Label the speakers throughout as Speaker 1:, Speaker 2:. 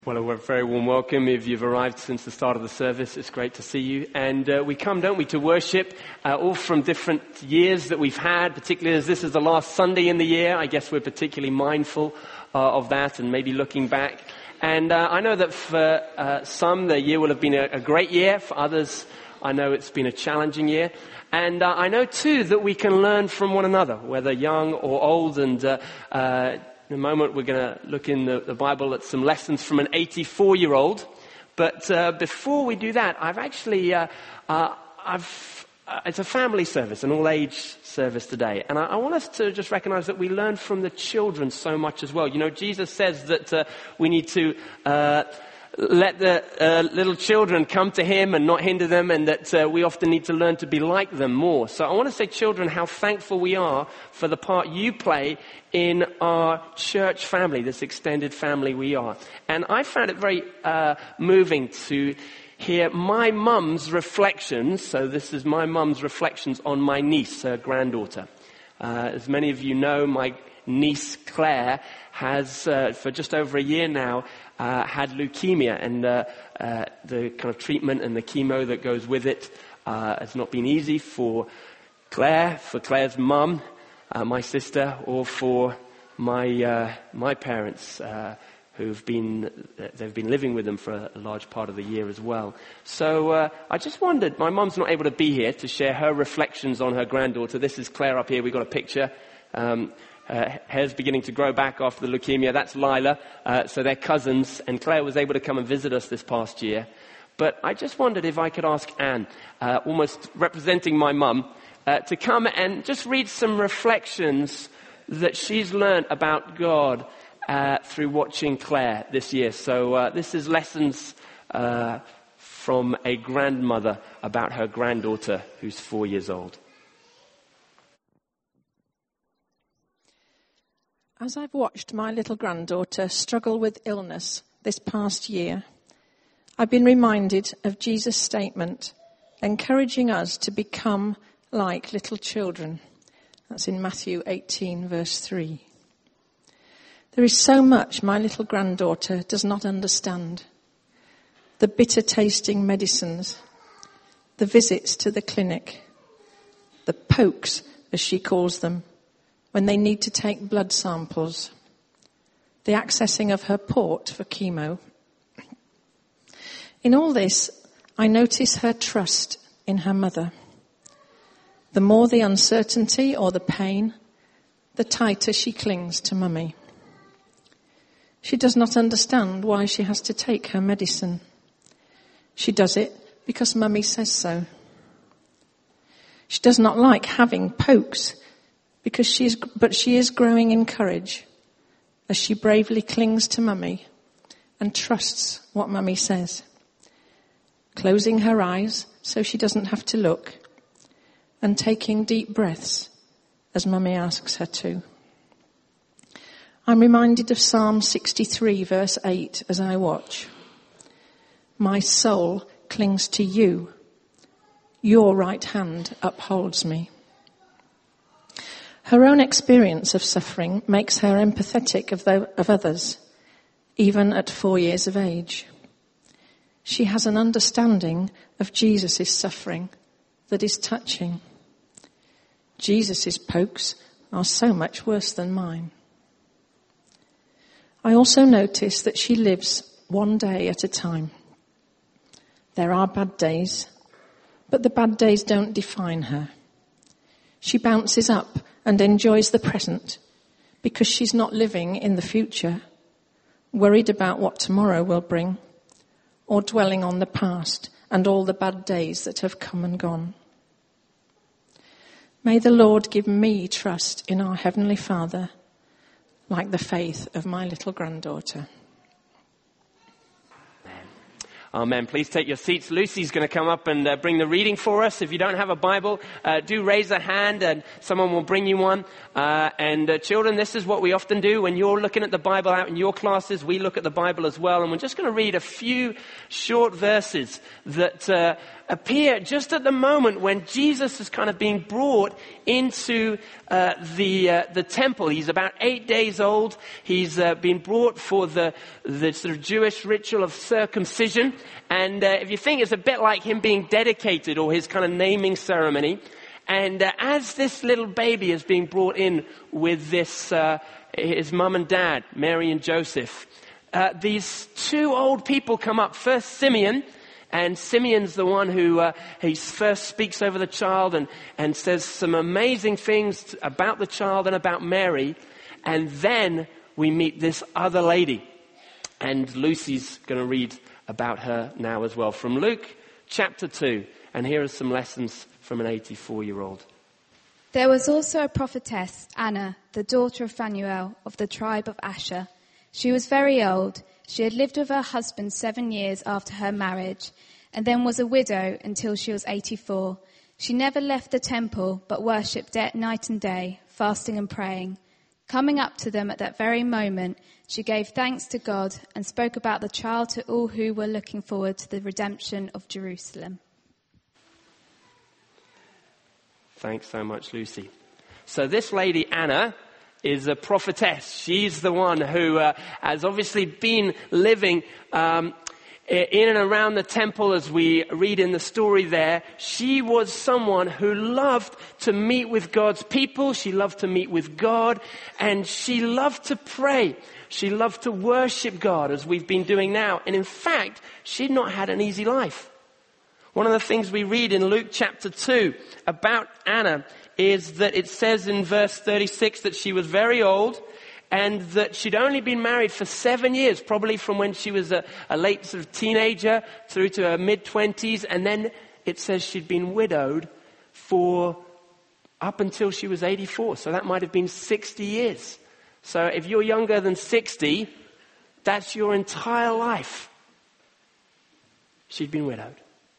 Speaker 1: Well, a very warm welcome. If you've arrived since the start of the service, it's great to see you. And we come, don't we, to worship, all from different years that we've had, particularly as this is the last Sunday in the year. I guess we're particularly mindful of that and maybe looking back. And I know that for some, the year will have been a great year. For others, I know it's been a challenging year. And I know, too, that we can learn from one another, whether young or old. And in a moment, we're going to look in the Bible at some lessons from an 84-year-old. But before we do that, I've actually, it's a family service, an all-age service today. And I want us to just recognize that we learn from the children so much as well. You know, Jesus says that we need to let the little children come to him and not hinder them, and that we often need to learn to be like them more. So I want to say, children, how thankful we are for the part you play in our church family, this extended family we are. And I found it very moving to hear my mum's reflections. So this is my mum's reflections on my niece, her granddaughter. As many of you know, my niece Claire has, for just over a year now, had leukemia, and the kind of treatment and the chemo that goes with it has not been easy for Claire's mum, my sister, or for my parents, they've been living with them for a large part of the year as well. So I just wondered, my mum's not able to be here to share her reflections on her granddaughter. This is Claire up here. We've got a picture. Hair's beginning to grow back after the leukemia. That's Lila. So they're cousins. And Claire was able to come and visit us this past year. But I just wondered if I could ask Anne, almost representing my mum, to come and just read some reflections that she's learned about God through watching Claire this year. So this is lessons from a grandmother about her granddaughter who's 4 years old.
Speaker 2: As I've watched my little granddaughter struggle with illness this past year, I've been reminded of Jesus' statement, encouraging us to become like little children. That's in Matthew 18, verse 3. There is so much my little granddaughter does not understand. The bitter-tasting medicines, the visits to the clinic, the pokes, as she calls them, when they need to take blood samples, the accessing of her port for chemo. In all this, I notice her trust in her mother. The more the uncertainty or the pain, the tighter she clings to Mummy. She does not understand why she has to take her medicine. She does it because Mummy says so. She does not like having pokes, but she is growing in courage as she bravely clings to Mummy and trusts what Mummy says, closing her eyes so she doesn't have to look, and taking deep breaths as Mummy asks her to. I'm reminded of Psalm 63, verse 8, as I watch. My soul clings to you. Your right hand upholds me. Her own experience of suffering makes her empathetic of others, even at 4 years of age. She has an understanding of Jesus' suffering that is touching. Jesus' pokes are so much worse than mine. I also notice that she lives one day at a time. There are bad days, but the bad days don't define her. She bounces up and enjoys the present because she's not living in the future, worried about what tomorrow will bring, or dwelling on the past and all the bad days that have come and gone. May the Lord give me trust in our Heavenly Father, like the faith of my little granddaughter.
Speaker 1: Amen. Please take your seats. Lucy's going to come up and bring the reading for us. If you don't have a Bible, do raise a hand and someone will bring you one. Children, this is what we often do when you're looking at the Bible out in your classes. We look at the Bible as well. And we're just going to read a few short verses that appear just at the moment when Jesus is kind of being brought into the temple. He's about 8 days old. He's been brought for the sort of Jewish ritual of circumcision. And if you think, it's a bit like him being dedicated, or his kind of naming ceremony. And as this little baby is being brought in with this his mum and dad, Mary and Joseph, these two old people come up. First, Simeon. And Simeon's the one who he first speaks over the child and says some amazing things about the child and about Mary. And then we meet this other lady. And Lucy's going to read about her now as well. From Luke chapter 2. And here are some lessons from an 84-year-old.
Speaker 3: There was also a prophetess, Anna, the daughter of Phanuel of the tribe of Asher. She was very old. She had lived with her husband 7 years after her marriage, and then was a widow until she was 84. She never left the temple, but worshipped night and day, fasting and praying. Coming up to them at that very moment, she gave thanks to God and spoke about the child to all who were looking forward to the redemption of Jerusalem.
Speaker 1: Thanks so much, Lucy. So this lady, Anna, is a prophetess. She's the one who has obviously been living in and around the temple, as we read in the story there. She was someone who loved to meet with God's people. She loved to meet with God, and she loved to pray. She loved to worship God, as we've been doing now. And in fact, she'd not had an easy life. One of the things we read in Luke chapter 2 about Anna is that it says in verse 36 that she was very old, and that she'd only been married for 7 years, probably from when she was a late sort of teenager through to her mid-20s. And then it says she'd been widowed for up until she was 84. So that might have been 60 years. So if you're younger than 60, that's your entire life. She'd been widowed.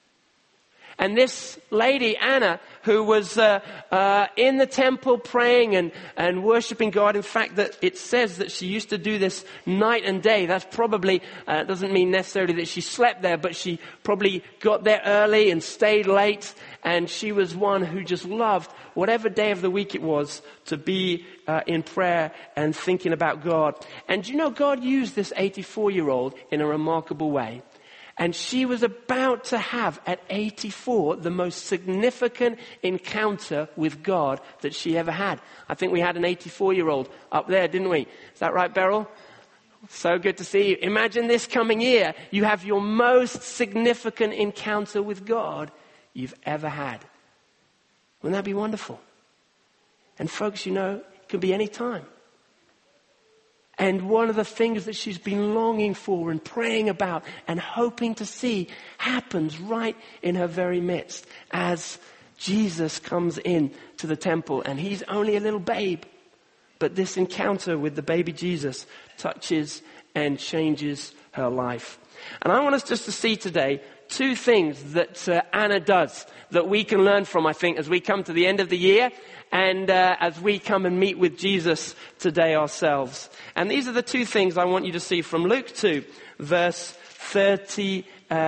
Speaker 1: And this lady, Anna, who was in the temple praying and worshipping God. In fact, that it says that she used to do this night and day. That's probably, doesn't mean necessarily that she slept there, but she probably got there early and stayed late. And she was one who just loved, whatever day of the week it was, to be in prayer and thinking about God. And you know, God used this 84-year-old in a remarkable way. And she was about to have, at 84, the most significant encounter with God that she ever had. I think we had an 84-year-old up there, didn't we? Is that right, Beryl? So good to see you. Imagine this coming year, you have your most significant encounter with God you've ever had. Wouldn't that be wonderful? And folks, you know, it can be any time. And one of the things that she's been longing for and praying about and hoping to see happens right in her very midst as Jesus comes in to the temple. And he's only a little babe. But this encounter with the baby Jesus touches and changes her life. And I want us just to see today two things that Anna does that we can learn from, I think, as we come to the end of the year and as we come and meet with Jesus today ourselves. And these are the two things I want you to see from Luke 2, verse 38.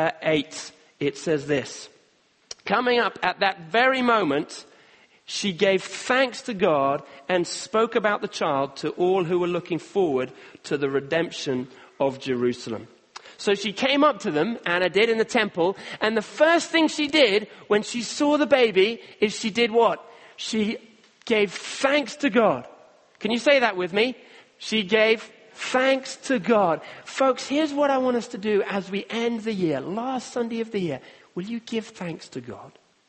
Speaker 1: It says this: coming up at that very moment, she gave thanks to God and spoke about the child to all who were looking forward to the redemption of Jerusalem. So she came up to them, Anna did, in the temple, and the first thing she did when she saw the baby is she did what? She gave thanks to God. Can you say that with me? She gave thanks to God. Folks, here's what I want us to do as we end the year, last Sunday of the year. Will you give thanks to God?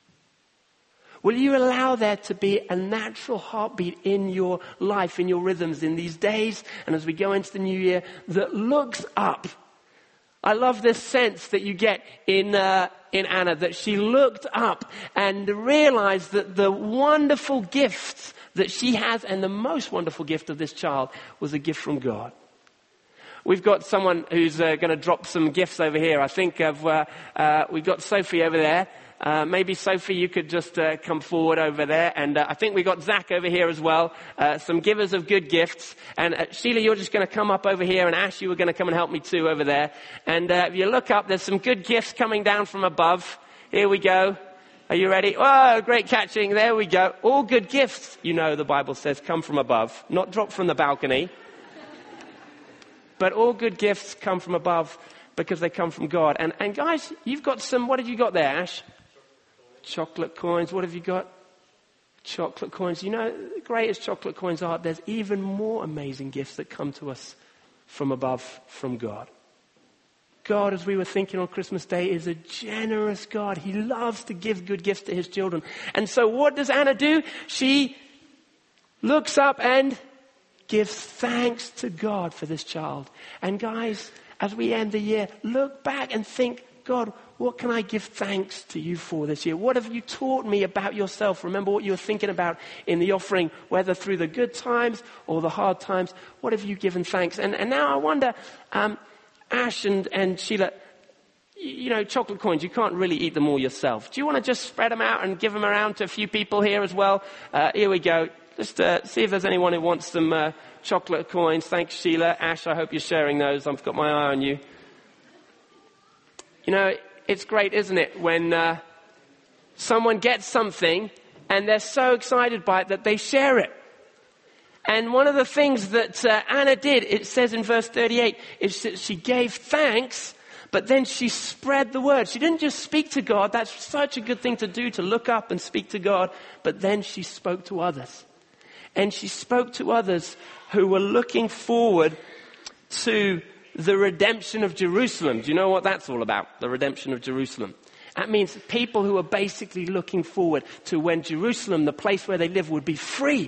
Speaker 1: Will you allow there to be a natural heartbeat in your life, in your rhythms, in these days, and as we go into the new year, that looks up? I love this sense that you get in Anna, that she looked up and realized that the wonderful gifts that she has, and the most wonderful gift of this child, was a gift from God. We've got someone who's going to drop some gifts over here. I think we've got Sophie over there. Maybe Sophie, you could just come forward over there. And I think we got Zach over here as well. Some givers of good gifts. And Sheila, you're just going to come up over here. And Ash, you were going to come and help me too over there. And if you look up, there's some good gifts coming down from above. Here we go. Are you ready? Oh, great catching. There we go. All good gifts, you know, the Bible says, come from above, not dropped from the balcony. But all good gifts come from above because they come from God. And guys, you've got some, what have you got there, Ash? Chocolate coins. What have you got? Chocolate coins. You know, great as chocolate coins are, there's even more amazing gifts that come to us from above, from God. God, as we were thinking on Christmas Day, is a generous God. He loves to give good gifts to his children. And so what does Anna do? She looks up and gives thanks to God for this child. And guys, as we end the year, look back and think, God, what can I give thanks to you for this year? What have you taught me about yourself? Remember what you were thinking about in the offering, whether through the good times or the hard times. What have you given thanks? And now I wonder, Ash and Sheila, you know, chocolate coins, you can't really eat them all yourself. Do you want to just spread them out and give them around to a few people here as well? Here we go. Just see if there's anyone who wants some chocolate coins. Thanks, Sheila. Ash, I hope you're sharing those. I've got my eye on you. You know, it's great, isn't it, when someone gets something and they're so excited by it that they share it. And one of the things that Anna did, it says in verse 38, is that she gave thanks, but then she spread the word. She didn't just speak to God. That's such a good thing to do, to look up and speak to God. But then she spoke to others. And she spoke to others who were looking forward to the redemption of Jerusalem. Do you know what that's all about? The redemption of Jerusalem. That means people who are basically looking forward to when Jerusalem, the place where they live, would be free.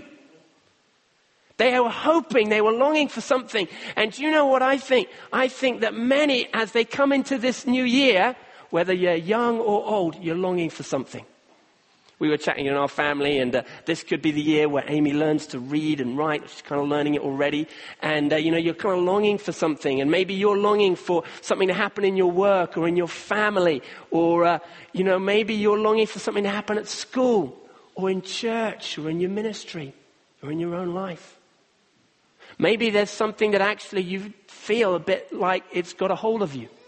Speaker 1: They were hoping, they were longing for something. And do you know what I think? I think that many, as they come into this new year, whether you're young or old, you're longing for something. We were chatting in our family, and this could be the year where Amy learns to read and write. She's kind of learning it already. And, you know, you're kind of longing for something. And maybe you're longing for something to happen in your work or in your family. Or, you know, maybe you're longing for something to happen at school or in church or in your ministry or in your own life. Maybe there's something that actually you feel a bit like it's got a hold of you.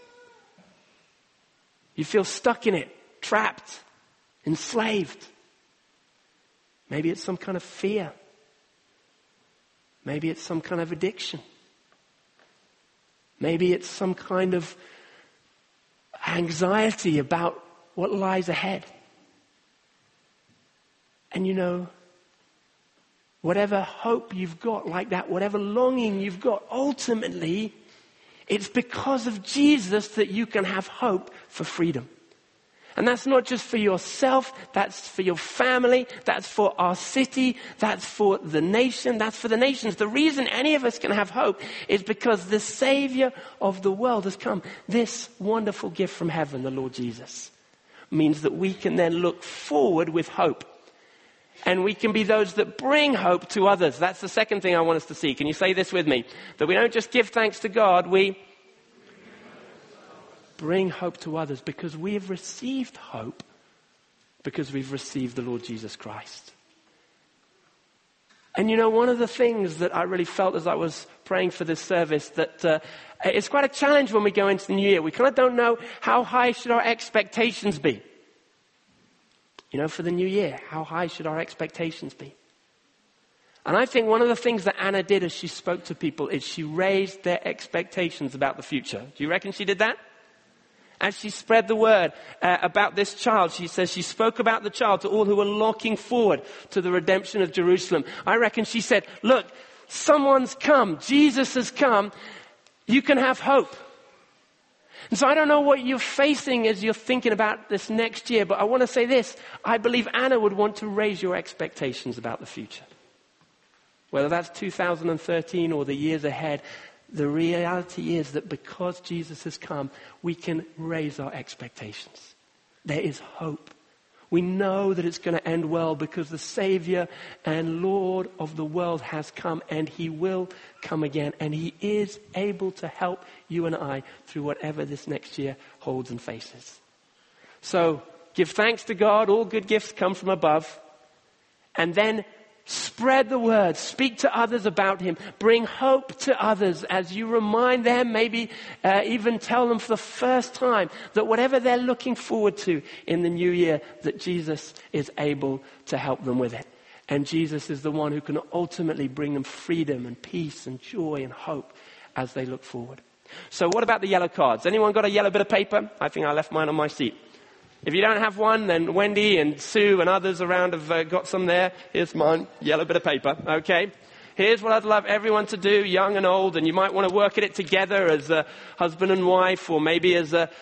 Speaker 1: You feel stuck in it, trapped, enslaved. Maybe it's some kind of fear. Maybe it's some kind of addiction. Maybe it's some kind of anxiety about what lies ahead. And you know, whatever hope you've got like that, whatever longing you've got, ultimately, it's because of Jesus that you can have hope for freedom. And that's not just for yourself, that's for your family, that's for our city, that's for the nation, that's for the nations. The reason any of us can have hope is because the Savior of the world has come. This wonderful gift from heaven, the Lord Jesus, means that we can then look forward with hope. And we can be those that bring hope to others. That's the second thing I want us to see. Can you say this with me? That we don't just give thanks to God, we bring hope to others because we have received hope because we've received the Lord Jesus Christ. And you know, one of the things that I really felt as I was praying for this service, that it's quite a challenge when we go into the new year. We kind of don't know how high should our expectations be. You know, for the new year, how high should our expectations be? And I think one of the things that Anna did as she spoke to people is she raised their expectations about the future. Do you reckon she did that? As she spread the word about this child, she says she spoke about the child to all who were looking forward to the redemption of Jerusalem. I reckon she said, look, someone's come. Jesus has come. You can have hope. And so I don't know what you're facing as you're thinking about this next year, but I want to say this. I believe Anna would want to raise your expectations about the future. Whether that's 2013 or the years ahead, the reality is that because Jesus has come, we can raise our expectations. There is hope. We know that it's going to end well because the Savior and Lord of the world has come, and He will come again. And He is able to help you and I through whatever this next year holds and faces. So give thanks to God. All good gifts come from above. And then Spread the word. Speak to others about him. Bring hope to others as you remind them, maybe even tell them for the first time that whatever they're looking forward to in the new year, that Jesus is able to help them with it. And Jesus is the one who can ultimately bring them freedom and peace and joy and hope as they look forward. So what about the yellow cards? Anyone got a yellow bit of paper? I think I left mine on my seat. If you don't have one, then Wendy and Sue and others around have got some there. Here's mine, yellow bit of paper, okay? Here's what I'd love everyone to do, young and old, and you might want to work at it together as a husband and wife, or maybe as a,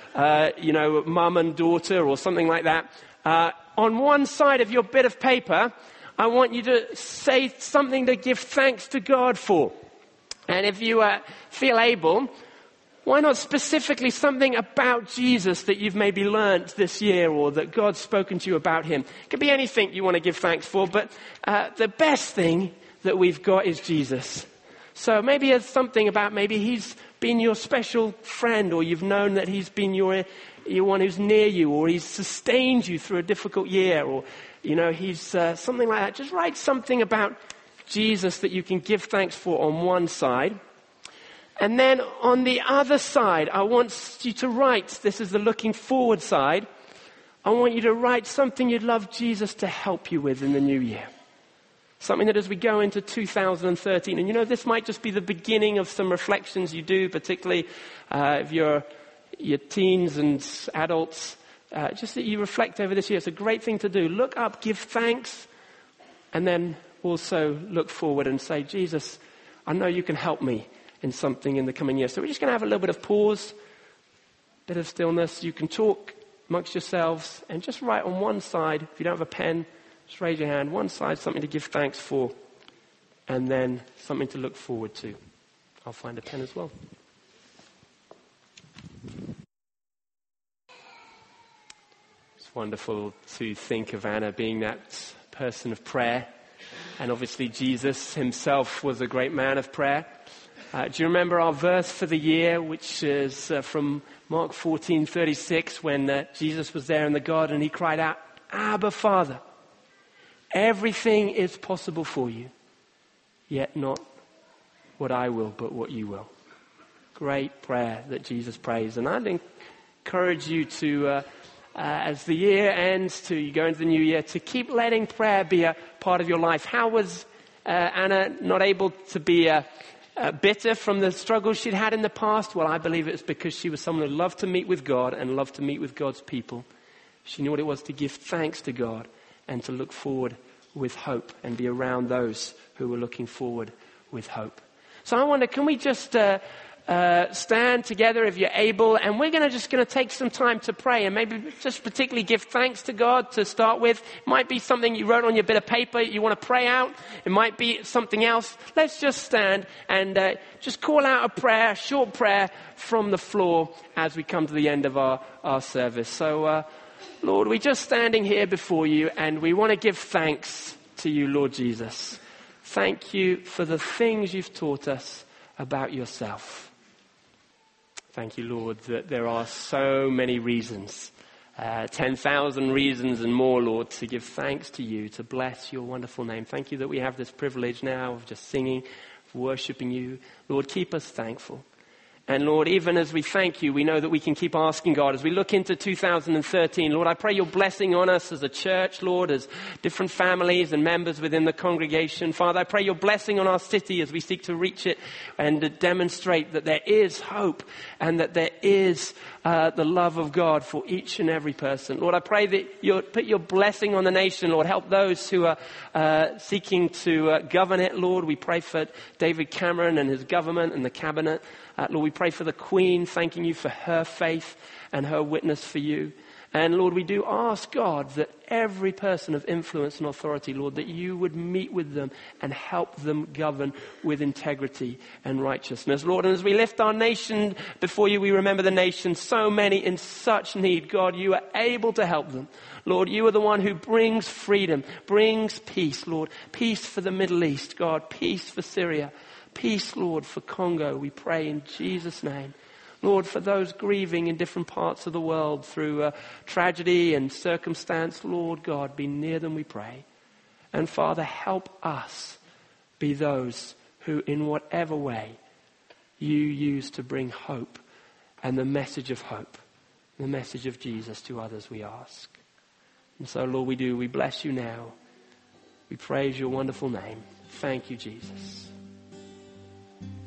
Speaker 1: mum and daughter, or something like that. On one side of your bit of paper, I want you to say something to give thanks to God for. And if you feel able, why not specifically something about Jesus that you've maybe learnt this year, or that God's spoken to you about him? It could be anything you want to give thanks for, but the best thing that we've got is Jesus. So maybe it's something about, maybe he's been your special friend, or you've known that he's been your one who's near you, or he's sustained you through a difficult year, or, he's something like that. Just write something about Jesus that you can give thanks for on one side. And then on the other side, I want you to write, this is the looking forward side, I want you to write something you'd love Jesus to help you with in the new year. Something that as we go into 2013, and this might just be the beginning of some reflections you do, particularly if you're your teens and adults, just that you reflect over this year. It's a great thing to do. Look up, give thanks, and then also look forward and say, Jesus, I know you can help me in something in the coming year. So we're just going to have a little bit of pause, bit of stillness. You can talk amongst yourselves and just write on one side. If you don't have a pen, just raise your hand. One side, something to give thanks for, and then something to look forward to. I'll find a pen as well. It's wonderful to think of Anna being that person of prayer. And obviously Jesus himself was a great man of prayer. Do you remember our verse for the year, which is from Mark 14:36, when Jesus was there in the garden and he cried out, Abba, Father, everything is possible for you, yet not what I will, but what you will. Great prayer that Jesus prays. And I'd encourage you to, as the year ends, to you go into the new year, to keep letting prayer be a part of your life. How was Anna not able to be bitter from the struggles she'd had in the past? Well, I believe it's because she was someone who loved to meet with God and loved to meet with God's people. She knew what it was to give thanks to God and to look forward with hope and be around those who were looking forward with hope. So I wonder, can we just stand together if you're able, and we're going to take some time to pray, and maybe just particularly give thanks to God to start with. It might be something you wrote on your bit of paper you want to pray out. It might be something else. Let's just stand and just call out a prayer, a short prayer from the floor as we come to the end of our service. So Lord, we're just standing here before you, and we want to give thanks to you, Lord Jesus. Thank you for the things you've taught us about yourself. Thank you, Lord, that there are so many reasons, 10,000 reasons and more, Lord, to give thanks to you, to bless your wonderful name. Thank you that we have this privilege now of just singing, of worshiping you. Lord, keep us thankful. And Lord, even as we thank you, we know that we can keep asking God as we look into 2013. Lord, I pray your blessing on us as a church, Lord, as different families and members within the congregation. Father, I pray your blessing on our city as we seek to reach it and to demonstrate that there is hope and that there is the love of God for each and every person. Lord, I pray that you'll put your blessing on the nation. Lord, help those who are seeking to govern it. Lord, we pray for David Cameron and his government and the cabinet. Lord, we pray for the Queen, thanking you for her faith and her witness for you. And Lord, we do ask God that every person of influence and authority, Lord, that you would meet with them and help them govern with integrity and righteousness. Lord, and as we lift our nation before you, we remember the nation, so many in such need. God, you are able to help them. Lord, you are the one who brings freedom, brings peace, Lord. Peace for the Middle East, God. Peace for Syria. Peace, Lord, for Congo, we pray in Jesus' name. Lord, for those grieving in different parts of the world through tragedy and circumstance, Lord God, be near them, we pray. And Father, help us be those who, in whatever way, you use to bring hope and the message of hope, the message of Jesus to others, we ask. And so, Lord, we bless you now. We praise your wonderful name. Thank you, Jesus.